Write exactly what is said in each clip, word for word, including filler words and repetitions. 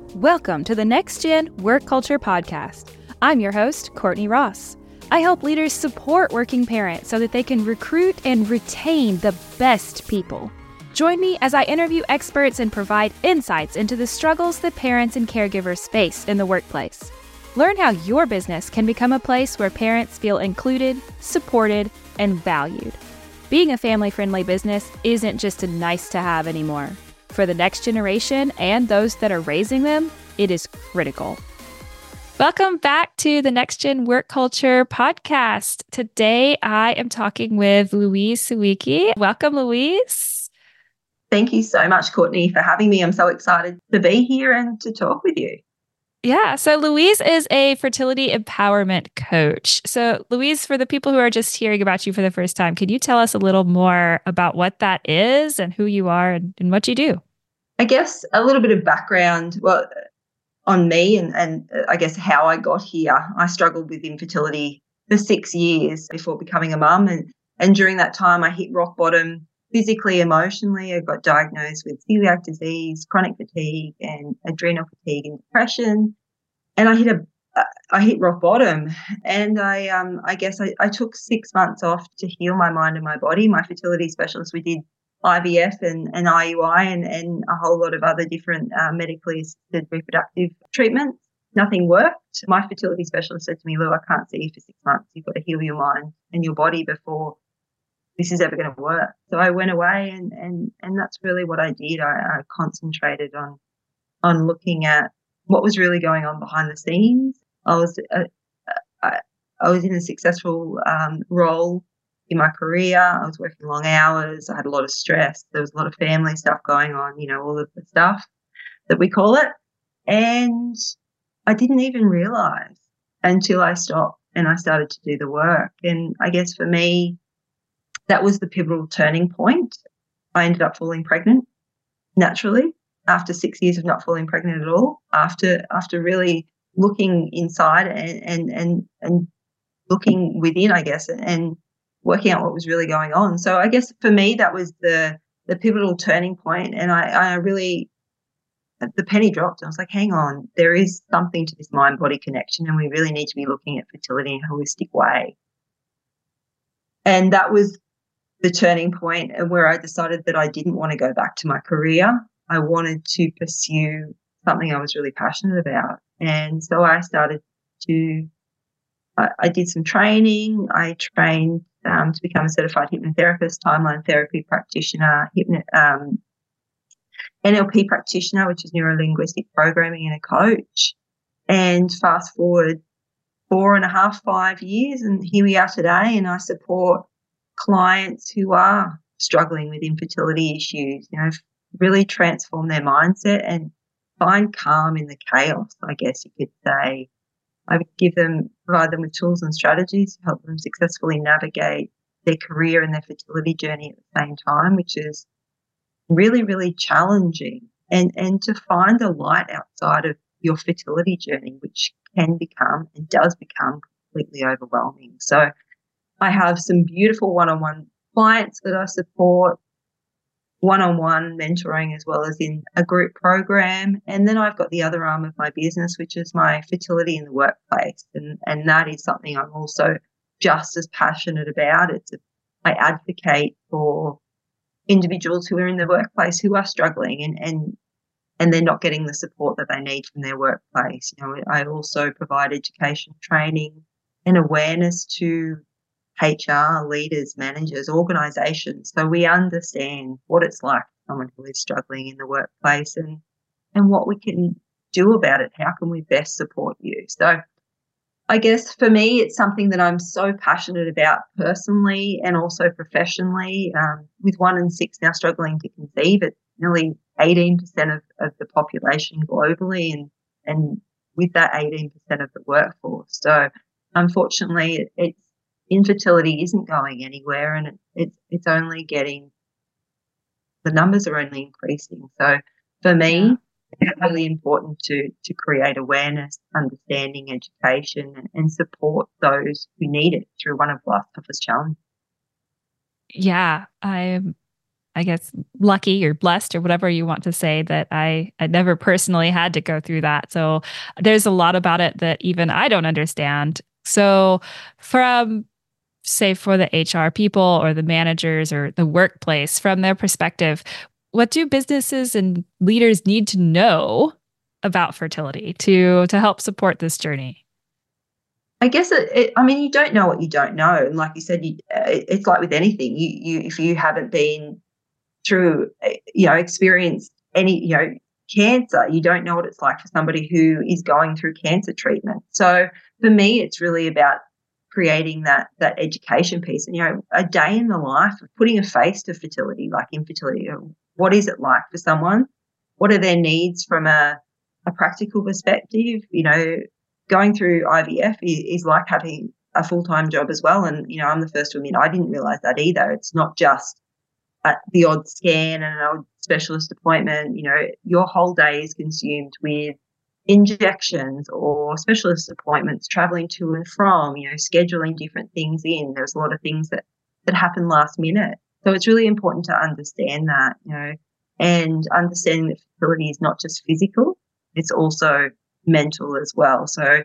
Welcome to the Next Gen Work Culture Podcast. I'm your host, Courtney Ross. I help leaders support working parents so that they can recruit and retain the best people. Join me as I interview experts and provide insights into the struggles that parents and caregivers face in the workplace. Learn how your business can become a place where parents feel included, supported, and valued. Being a family-friendly business isn't just a nice-to-have anymore. For the next generation and those that are raising them, it is critical. Welcome back to the Next Gen Work Culture Podcast. Today, I am talking with Louise Sawicki. Welcome, Louise. Thank you so much, Courtney, for having me. I'm so excited to be here and to talk with you. Yeah, so Louise is a fertility empowerment coach. So Louise, for the people who are just hearing about you for the first time, could you tell us a little more about what that is and who you are and, and what you do? I guess a little bit of background well, on me and, and I guess how I got here. I struggled with infertility for six years before becoming a mum. And, and during that time, I hit rock bottom physically, emotionally. I got diagnosed with celiac disease, chronic fatigue, and adrenal fatigue and depression. And I hit a, I hit rock bottom. And I, um, I guess I, I took six months off to heal my mind and my body. My fertility specialist, we did I V F and, and I U I and, and a whole lot of other different uh, medically assisted reproductive treatments. Nothing worked. My fertility specialist said to me, Lou, I can't see you for six months. You've got to heal your mind and your body before this is ever going to work. So I went away and, and, and that's really what I did. I, I concentrated on, on looking at what was really going on behind the scenes. I was, uh, I, I was in a successful um, role in my career. I was working long hours. I had a lot of stress. There was a lot of family stuff going on, you know, all of the stuff that we call it. And I didn't even realize until I stopped and I started to do the work. And I guess for me, that was the pivotal turning point. I ended up falling pregnant naturally after six years of not falling pregnant at all, after after really looking inside and and and, and looking within, I guess, and working out what was really going on. So I guess for me, that was the the pivotal turning point. And I, I really, the penny dropped. I was like, hang on, there is something to this mind-body connection and we really need to be looking at fertility in a holistic way. And that was the turning point where I decided that I didn't want to go back to my career. I wanted to pursue something I was really passionate about. And so I started to, I, I did some training. I trained Um, to become a certified hypnotherapist, timeline therapy practitioner, hypno, um, N L P practitioner, which is neuro-linguistic programming, and a coach. And fast forward four and a half, five years, and here we are today. And I support clients who are struggling with infertility issues, you know, really transform their mindset and find calm in the chaos, I guess you could say. I give them, provide them with tools and strategies to help them successfully navigate their career and their fertility journey at the same time, which is really, really challenging. And, and to find a light outside of your fertility journey, which can become and does become completely overwhelming. So I have some beautiful one-on-one clients that I support, one-on-one mentoring as well as in a group program. And then I've got the other arm of my business, which is my fertility in the workplace. And, and that is something I'm also just as passionate about. It's a, I advocate for individuals who are in the workplace who are struggling and, and, and they're not getting the support that they need from their workplace. You know, I also provide education, training and awareness to H R, leaders, managers, organisations, so we understand what it's like for someone who is struggling in the workplace and, and what we can do about it. How can we best support you? So I guess for me, it's something that I'm so passionate about personally and also professionally. Um, with one in six now struggling to conceive, it's nearly eighteen percent of, of the population globally and, and with that eighteen percent of the workforce. So unfortunately, it, it's infertility isn't going anywhere and it, it, it's only getting, the numbers are only increasing. So for me, yeah. It's really important to to create awareness, understanding, education and, and support those who need it through one of life's toughest challenges. Yeah, I I guess, lucky or blessed or whatever you want to say that I, I never personally had to go through that. So there's a lot about it that even I don't understand. So from, say, for the H R people or the managers or the workplace, from their perspective, what do businesses and leaders need to know about fertility to to help support this journey? I guess it, it, I mean, you don't know what you don't know, and like you said, you, it, it's like with anything. You, you, if you haven't been through, you know, experienced any, you know, cancer, you don't know what it's like for somebody who is going through cancer treatment. So for me, it's really about creating that that education piece, and you know, a day in the life of putting a face to fertility, like infertility. You know, what is it like for someone? What are their needs from a a practical perspective? You know, going through I V F is, is like having a full-time job as well. And, you know, I'm the first to admit I didn't realize that either. It's not just uh, the odd scan and an odd specialist appointment. You know, your whole day is consumed with injections or specialist appointments, traveling to and from, you know, scheduling different things in. There's a lot of things that, that happen last minute. So it's really important to understand that, you know, and understanding that fertility is not just physical, it's also mental as well. So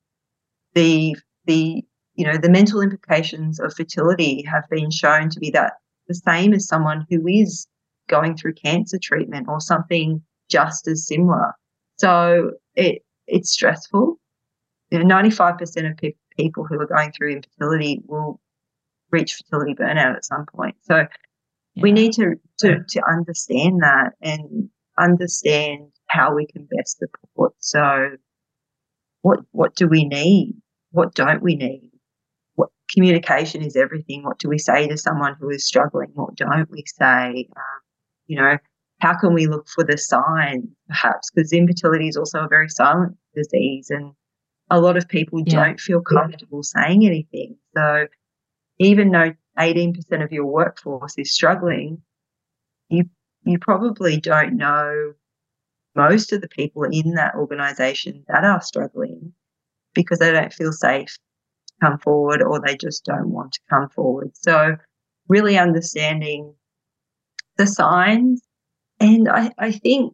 the the you know the mental implications of fertility have been shown to be that the same as someone who is going through cancer treatment or something just as similar. So it it's stressful. You know, ninety-five percent of pe- people who are going through infertility will reach fertility burnout at some point. So yeah. we need to, to to understand that and understand how we can best support. So what what do we need? What don't we need? What communication is everything. What do we say to someone who is struggling? What don't we say? Um, you know, how can we look for the signs, perhaps? Because infertility is also a very silent disease, and a lot of people yeah. don't feel comfortable saying anything. So even though eighteen percent of your workforce is struggling, you you probably don't know most of the people in that organisation that are struggling because they don't feel safe to come forward or they just don't want to come forward. So really understanding the signs, and I, I think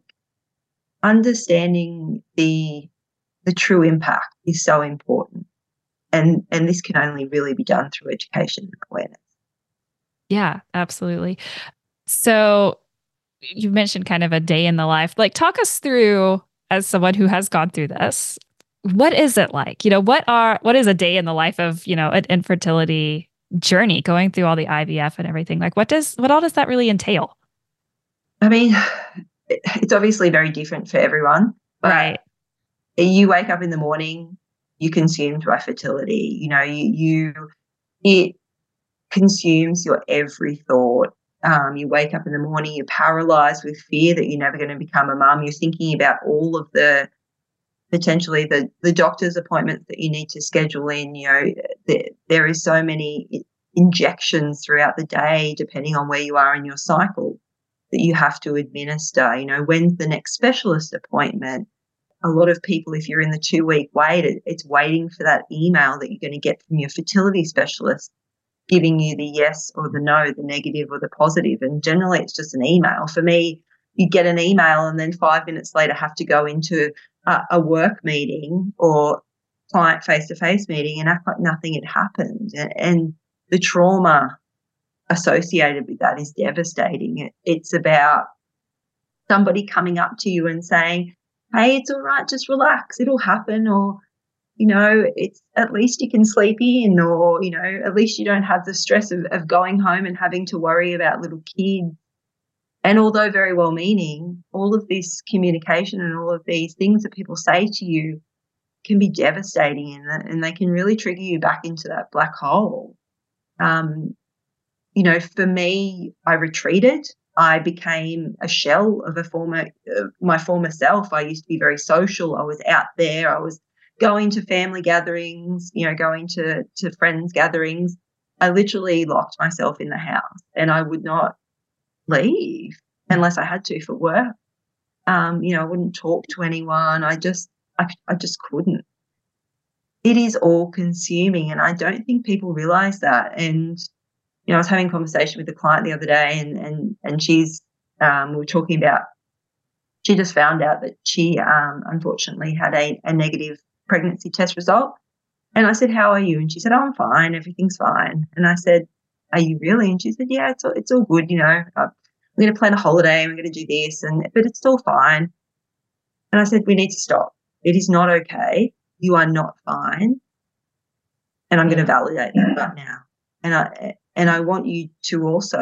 understanding the the true impact is so important. And and this can only really be done through education and awareness. Yeah, absolutely. So you mentioned kind of a day in the life. Like, talk us through, as someone who has gone through this, what is it like? You know, what are what is a day in the life of, you know, an infertility journey, going through all the I V F and everything? Like, what does what all does that really entail? I mean, it's obviously very different for everyone. But right. You wake up in the morning, you're consumed by fertility. You know, you, you it consumes your every thought. Um, you wake up in the morning, you're paralyzed with fear that you're never going to become a mum. You're thinking about all of the potentially the the doctor's appointments that you need to schedule in. You know, the, there is so many injections throughout the day, depending on where you are in your cycle, that you have to administer. You know, when's the next specialist appointment? A lot of people, if you're in the two-week wait, it, it's waiting for that email that you're going to get from your fertility specialist, giving you the yes or the no, the negative or the positive. And generally it's just an email. For me, you get an email and then five minutes later have to go into a, a work meeting or client face-to-face meeting and act like nothing had happened. And, and the trauma associated with that is devastating. It, it's about somebody coming up to you and saying, hey, it's all right, just relax, it'll happen, or, you know, it's at least you can sleep in, or, you know, at least you don't have the stress of, of going home and having to worry about little kids. And although very well-meaning, all of this communication and all of these things that people say to you can be devastating, and, and they can really trigger you back into that black hole. Um, you know, for me, I retreated. I became a shell of a former, uh, my former self. I used to be very social. I was out there. I was going to family gatherings, you know, going to, to friends' gatherings. I literally locked myself in the house and I would not leave unless I had to for work. Um, you know, I wouldn't talk to anyone. I just, I, I just couldn't. It is all consuming, and I don't think people realize that. And you know, I was having a conversation with a client the other day, and and and she's um, we were talking about, she just found out that she um, unfortunately had a, a negative pregnancy test result. And I said, "How are you?" And she said, "Oh, I'm fine. Everything's fine." And I said, "Are you really?" And she said, "Yeah, it's all, it's all good. You know, uh, we're going to plan a holiday and we're going to do this, and but it's all fine." And I said, "We need to stop. It is not okay. You are not fine. And I'm going to validate that right now. And I and I want you to also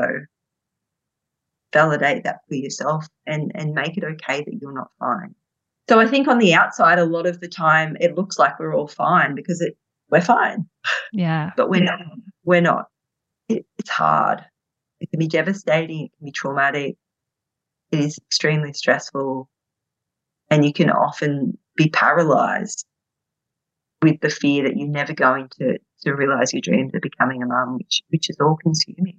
validate that for yourself and and make it okay that you're not fine." So I think on the outside, a lot of the time it looks like we're all fine because it we're fine, Yeah. but we're not. We're not. It, it's hard. It can be devastating. It can be traumatic. It is extremely stressful, and you can often be paralyzed with the fear that you're never going to to realize your dreams of becoming a mum, which which is all consuming.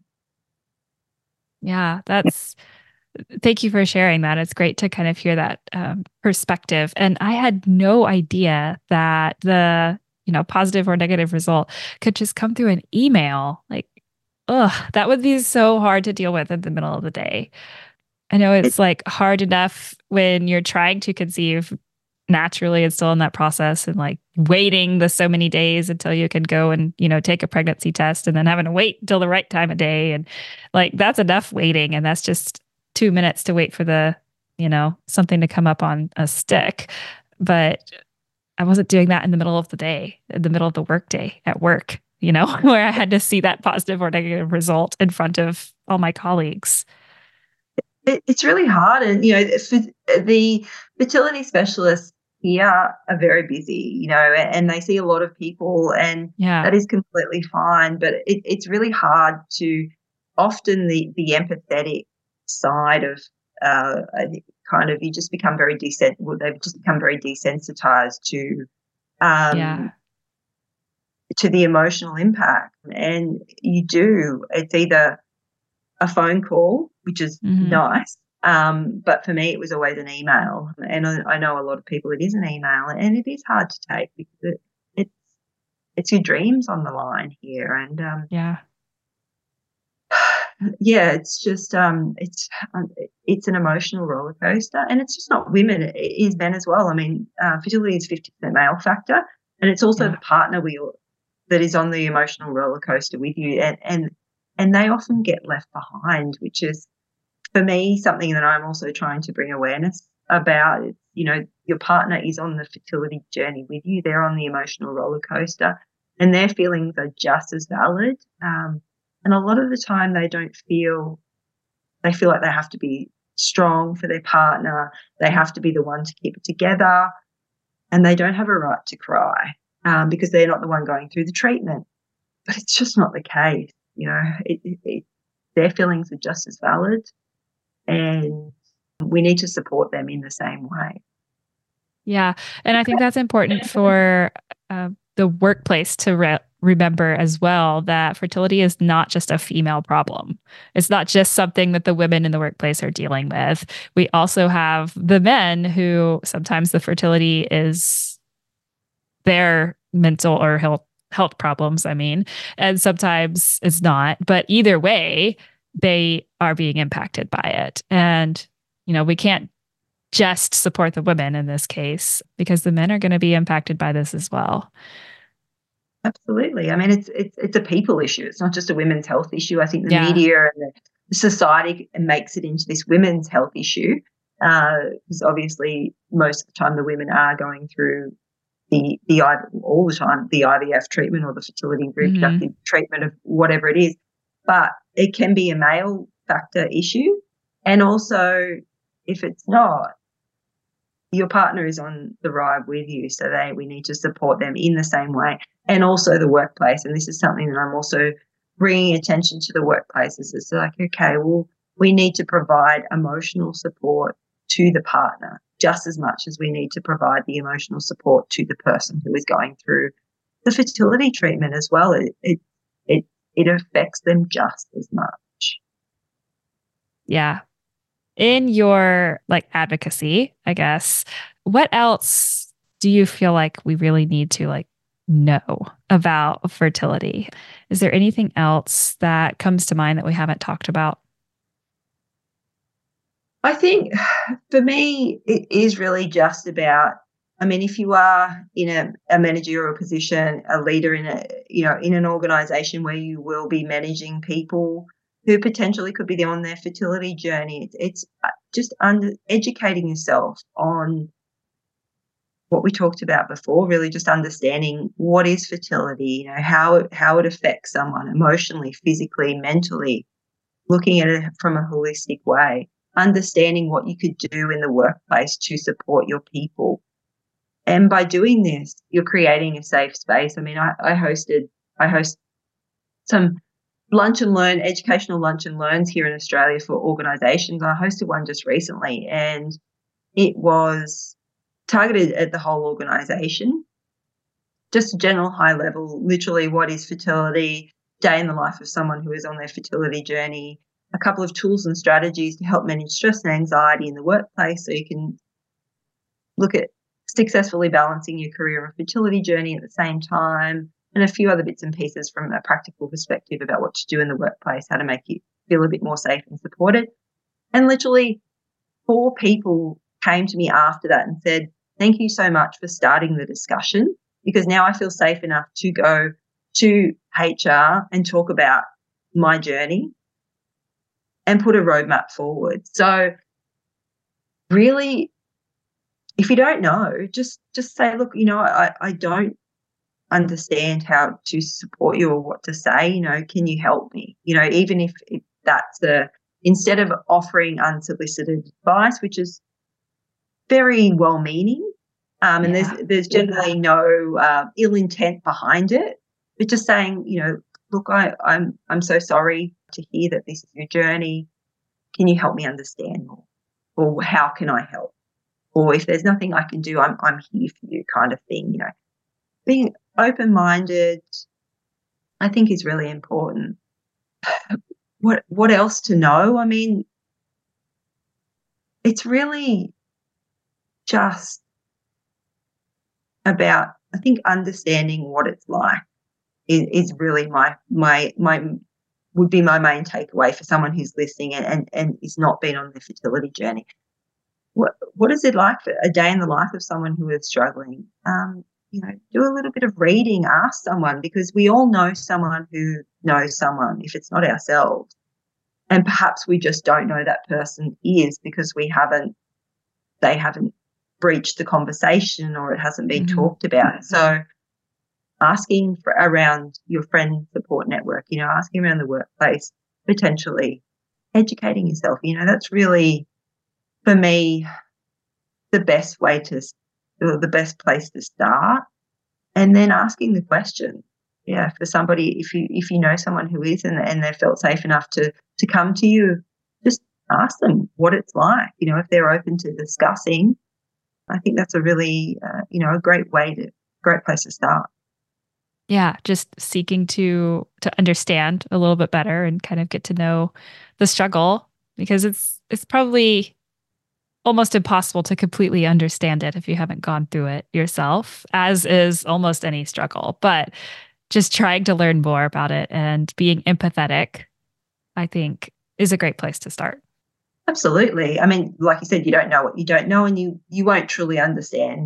Yeah, that's thank you for sharing that. It's great to kind of hear that um, perspective. And I had no idea that the, you know, positive or negative result could just come through an email. Like, ugh, that would be so hard to deal with in the middle of the day. I know It, it's like hard enough when you're trying to conceive naturally and still in that process and like waiting the so many days until you can go and, you know, take a pregnancy test and then having to wait until the right time of day. And like, that's enough waiting. And that's just two minutes to wait for the, you know, something to come up on a stick. But I wasn't doing that in the middle of the day, in the middle of the workday at work, you know, where I had to see that positive or negative result in front of all my colleagues. it, it's really hard, and you know, the, the fertility specialists here are very busy, you know, and they see a lot of people, and Yeah. that is completely fine. But it, it's really hard to often the the empathetic side of uh, I think kind of you just become very desensitized. Well, they've just become very desensitized to um, Yeah. to the emotional impact, and you do. It's either a phone call, which is Hmm. nice. Um, but for me, it was always an email. And I, I know a lot of people, it is an email, and it is hard to take because it, it's it's your dreams on the line here. And um, Yeah. yeah, it's just um, it's um, it's an emotional roller coaster, and it's just not women; it is men as well. I mean, uh, fertility is fifty percent male factor, and it's also Yeah. the partner wheel that is on the emotional roller coaster with you, and and and they often get left behind, which is for me something that I'm also trying to bring awareness about. It's, you know, your partner is on the fertility journey with you; they're on the emotional roller coaster, and their feelings are just as valid. Um, and a lot of the time, they don't feel they feel like they have to be strong for their partner. They have to be the one to keep it together, and they don't have a right to cry um, because they're not the one going through the treatment. But it's just not the case. You know, it, it, it, their feelings are just as valid, and we need to support them in the same way. Yeah. And I think that's important for uh, the workplace to re- remember as well that fertility is not just a female problem. It's not just something that the women in the workplace are dealing with. We also have the men who sometimes the fertility is their mental or health health problems, I mean, and sometimes it's not. But either way, they are being impacted by it. And, you know, we can't just support the women in this case because the men are going to be impacted by this as well. Absolutely. I mean, it's it's it's a people issue. It's not just a women's health issue. I think the Yeah. media and the society makes it into this women's health issue because uh, obviously most of the time the women are going through the the all the time the I V F treatment or the fertility reproductive Mm-hmm. treatment of whatever it is, but it can be a male factor issue, and also if it's not, your partner is on the ride with you, so they we need to support them in the same way, and also the workplace. And this is something that I'm also bringing attention to the workplaces. It's like, okay, well, we need to provide emotional support to the partner just as much as we need to provide the emotional support to the person who is going through the fertility treatment as well. It it it, it affects them just as much. Yeah. In your like advocacy, I guess, what else do you feel like we really need to like know about fertility? Is there anything else that comes to mind that we haven't talked about? I think for me, it is really just about, I mean, if you are in a, a managerial position, a leader in a, you know, in an organization where you will be managing people who potentially could be on their fertility journey, it's, it's just under educating yourself on what we talked about before, really just understanding what is fertility, you know, how it, how it affects someone emotionally, physically, mentally, looking at it from a holistic way, understanding what you could do in the workplace to support your people. And by doing this, you're creating a safe space. I mean, I, I hosted, I host some lunch and learn, educational lunch and learns here in Australia for organisations. I hosted one just recently, and it was targeted at the whole organisation, just a general high level, literally what is fertility, day in the life of someone who is on their fertility journey, a couple of tools and strategies to help manage stress and anxiety in the workplace so you can look at successfully balancing your career and fertility journey at the same time, and a few other bits and pieces from a practical perspective about what to do in the workplace, how to make you feel a bit more safe and supported. And literally four people came to me after that and said, thank you so much for starting the discussion, because now I feel safe enough to go to H R and talk about my journey and put a roadmap forward. So really, if you don't know, just just say, look, you know, I, I don't understand how to support you or what to say, you know, can you help me? You know, even if, if that's the, instead of offering unsolicited advice, which is very well-meaning, um, and yeah. there's there's generally no uh, ill intent behind it, but just saying, you know, look, I, I'm I'm so sorry to hear that this is your journey. Can you help me understand more? Or how can I help? Or if there's nothing I can do, I'm I'm here for you, kind of thing. You know, being open-minded, I think, is really important. What what else to know? I mean, it's really just about, I think, understanding what it's like is, is really my my my would be my main takeaway for someone who's listening and, and, and is not been on the fertility journey. What what is it like for a day in the life of someone who is struggling? Um, you know, do a little bit of reading, ask someone, because we all know someone who knows someone, if it's not ourselves. And perhaps we just don't know that person is because we haven't, they haven't breached the conversation or it hasn't been mm-hmm. talked about. So asking for around your friend support network, you know, asking around the workplace, potentially educating yourself, you know, that's really, for me, the best way to, or the best place to start. And then asking the question, yeah, for somebody, if you if you know someone who is and, and they've felt safe enough to to come to you, just ask them what it's like. You know, if they're open to discussing, I think that's a really, uh, you know, a great way to, great place to start. Yeah, just seeking to to understand a little bit better and kind of get to know the struggle, because it's it's probably almost impossible to completely understand it if you haven't gone through it yourself, as is almost any struggle. But just trying to learn more about it and being empathetic, I think, is a great place to start. Absolutely. I mean, like you said, you don't know what you don't know, and you you won't truly understand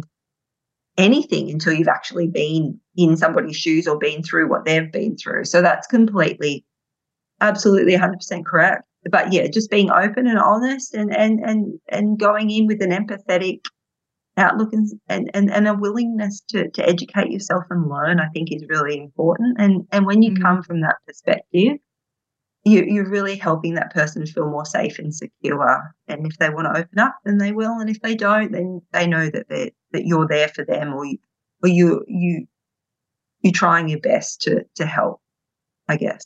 anything until you've actually been in somebody's shoes or been through what they've been through. So that's completely, absolutely one hundred percent correct. But yeah, just being open and honest and and and and going in with an empathetic outlook and and and, and a willingness to to educate yourself and learn, I think, is really important. And and when you mm-hmm. come from that perspective, you you're really helping that person feel more safe and secure. And if they want to open up, then they will. And if they don't, then they know that they that you're there for them, or you or you you you're trying your best to to help, I guess.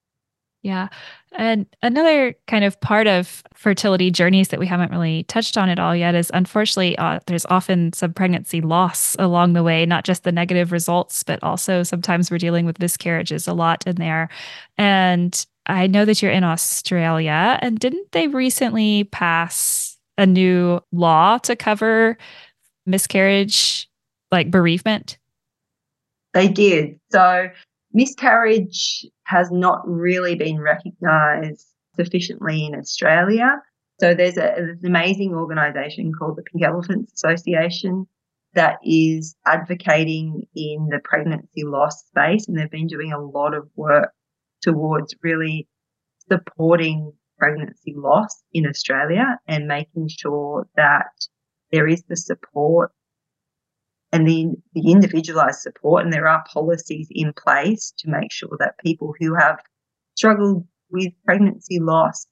Yeah. And another kind of part of fertility journeys that we haven't really touched on at all yet is, unfortunately, uh, there's often some pregnancy loss along the way, not just the negative results, but also sometimes we're dealing with miscarriages a lot in there. And I know that you're in Australia, and didn't they recently pass a new law to cover miscarriage, like bereavement? They did. So miscarriage has not really been recognised sufficiently in Australia. So there's, a, there's an amazing organisation called the Pink Elephants Association that is advocating in the pregnancy loss space, and they've been doing a lot of work towards really supporting pregnancy loss in Australia and making sure that there is the support and the, the individualised support, and there are policies in place to make sure that people who have struggled with pregnancy loss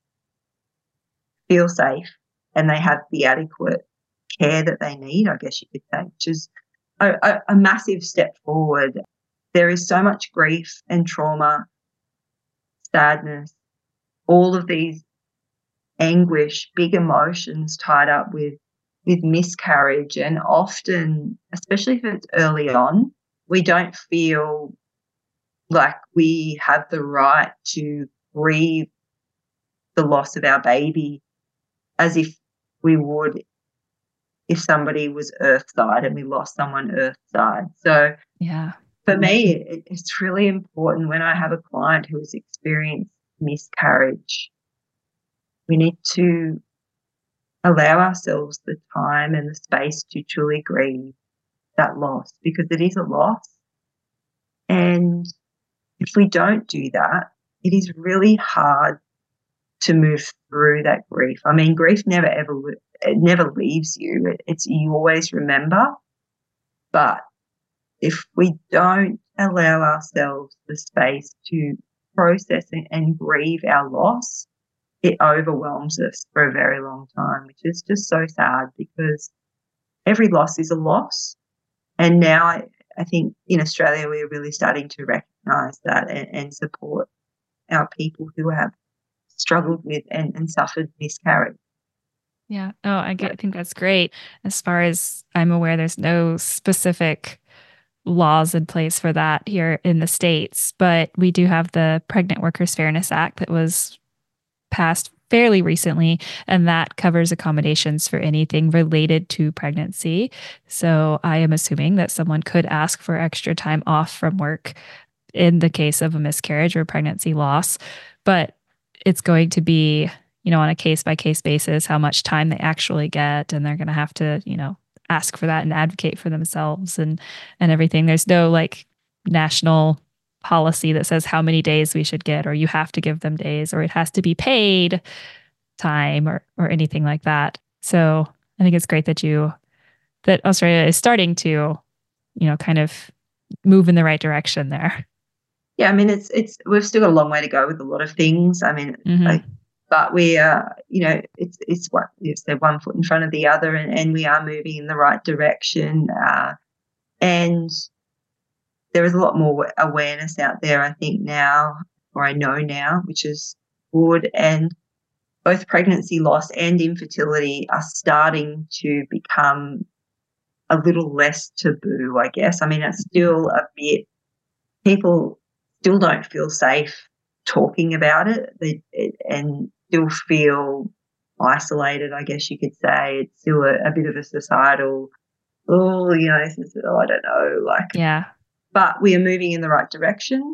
feel safe and they have the adequate care that they need, I guess you could say, which is a, a, a massive step forward. There is so much grief and trauma, sadness, all of these anguish, big emotions tied up with, with miscarriage. And often, especially if it's early on, we don't feel like we have the right to grieve the loss of our baby as if we would if somebody was earthside and we lost someone earthside. So yeah, for me, it, it's really important when I have a client who has experienced miscarriage, we need to allow ourselves the time and the space to truly grieve that loss, because it is a loss. And if we don't do that, it is really hard to move through that grief. I mean, grief never ever it never leaves you. It, it's you always remember. But if we don't allow ourselves the space to process and, and grieve our loss, it overwhelms us for a very long time, which is just so sad, because every loss is a loss. And now I, I think in Australia we're really starting to recognise that and, and support our people who have struggled with and, and suffered miscarriage. Yeah. Oh, I get, I think that's great. As far as I'm aware, there's no specific laws in place for that here in the States, but we do have the Pregnant Workers Fairness Act that was passed fairly recently, and that covers accommodations for anything related to pregnancy. So I am assuming that someone could ask for extra time off from work in the case of a miscarriage or pregnancy loss, but it's going to be, you know, on a case by case basis, how much time they actually get. And they're going to have to, you know, ask for that and advocate for themselves and, and everything. There's no like national policy that says how many days we should get, or you have to give them days, or it has to be paid time or, or anything like that. So I think it's great that you, that Australia is starting to, you know, kind of move in the right direction there. Yeah. I mean, it's, it's, we've still got a long way to go with a lot of things. I mean, mm-hmm. like, but we are, you know, it's, it's what you said, one foot in front of the other, and, and we are moving in the right direction. Uh, and there is a lot more awareness out there, I think now, or I know now, which is good. And both pregnancy loss and infertility are starting to become a little less taboo, I guess. I mean, it's still a bit, people still don't feel safe talking about it, they, it and still feel isolated, I guess you could say. It's still a, a bit of a societal, oh, you know, this is, oh, I don't know, like, yeah. But we are moving in the right direction,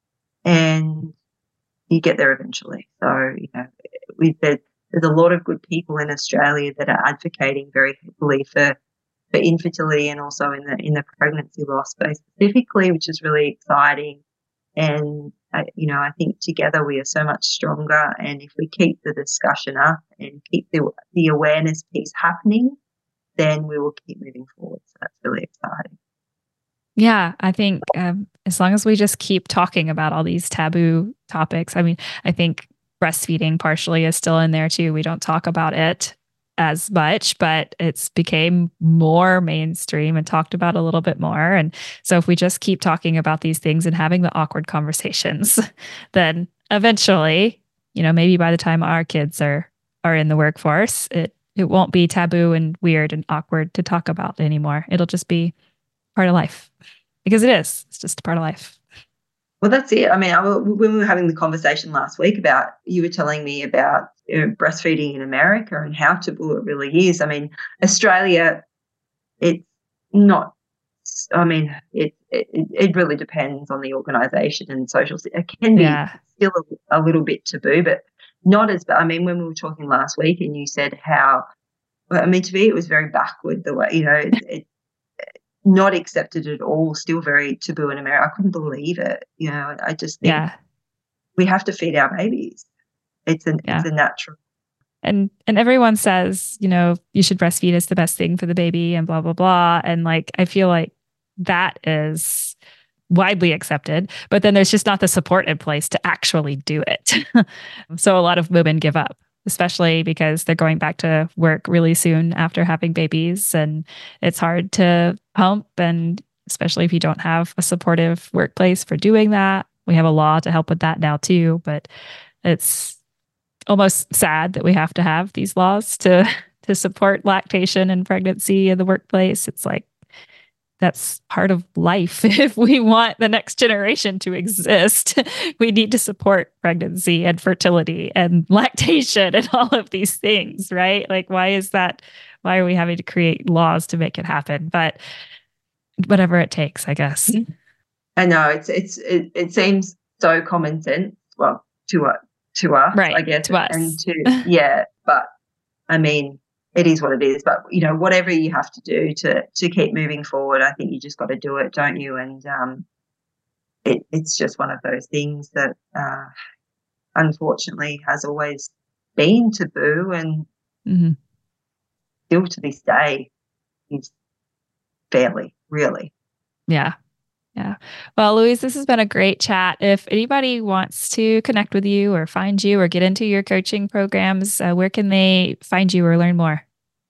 and you get there eventually. So, you know, we there's, there's a lot of good people in Australia that are advocating very heavily for for infertility and also in the in the pregnancy loss space specifically, which is really exciting. And uh, you know, I think together we are so much stronger. And if we keep the discussion up and keep the the awareness piece happening, then we will keep moving forward. So that's really exciting. Yeah, I think um, as long as we just keep talking about all these taboo topics, I mean, I think breastfeeding partially is still in there too. We don't talk about it as much, but it's became more mainstream and talked about a little bit more. And so if we just keep talking about these things and having the awkward conversations, then eventually, you know, maybe by the time our kids are are in the workforce, it it won't be taboo and weird and awkward to talk about anymore. It'll just be part of life, because it is. It's just a part of life. Well, that's it. I mean, I, when we were having the conversation last week about, you were telling me about you know, breastfeeding in America and how taboo it really is. I mean, Australia, it's not it's, I mean, it, it, it really depends on the organisation and social. It can be Yeah. still a, a little bit taboo, but not as bad. I mean, when we were talking last week and you said how, I mean, to me, it was very backward the way, you know, it, it not accepted at all, still very taboo in America. I couldn't believe it. You know, I just think Yeah. we have to feed our babies. It's a, Yeah. it's a natural. And and everyone says, you know, you should breastfeed, is the best thing for the baby and blah, blah, blah. And like, I feel like that is widely accepted, but then there's just not the support in place to actually do it. So a lot of women give up, especially because they're going back to work really soon after having babies. And it's hard to pump. And especially if you don't have a supportive workplace for doing that. We have a law to help with that now too, but it's almost sad that we have to have these laws to to support lactation and pregnancy in the workplace. It's like that's part of life. If we want the next generation to exist, we need to support pregnancy and fertility and lactation and all of these things, right? Like, why is that? Why are we having to create laws to make it happen? But whatever it takes, I guess. I know it's it's it, it seems so common sense. Well, to us. to us, right, I guess, to us. and to, yeah, but I mean, it is what it is, but, you know, whatever you have to do to, to keep moving forward, I think you just got to do it, don't you? And um, it, it's just one of those things that uh, unfortunately has always been taboo and mm-hmm. still to this day is fairly, really. Yeah. Yeah. Well, Louise, this has been a great chat. If anybody wants to connect with you or find you or get into your coaching programs, uh, where can they find you or learn more?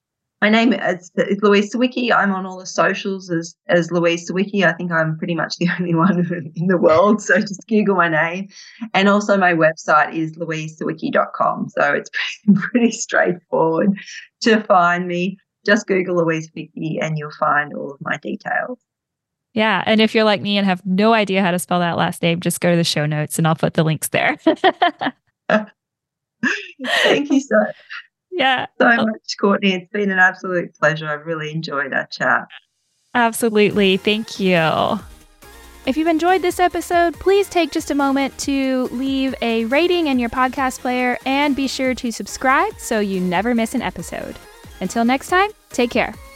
My name is, is Louise Sawicki. I'm on all the socials as, as Louise Sawicki. I think I'm pretty much the only one in the world, so just Google my name. And also my website is louise sawicki dot com, so it's pretty, pretty straightforward to find me. Just Google Louise Sawicki and you'll find all of my details. Yeah. And if you're like me and have no idea how to spell that last name, just go to the show notes and I'll put the links there. Thank you so, yeah. so much, Courtney. It's been an absolute pleasure. I've really enjoyed our chat. Absolutely. Thank you. If you've enjoyed this episode, please take just a moment to leave a rating in your podcast player and be sure to subscribe so you never miss an episode. Until next time, take care.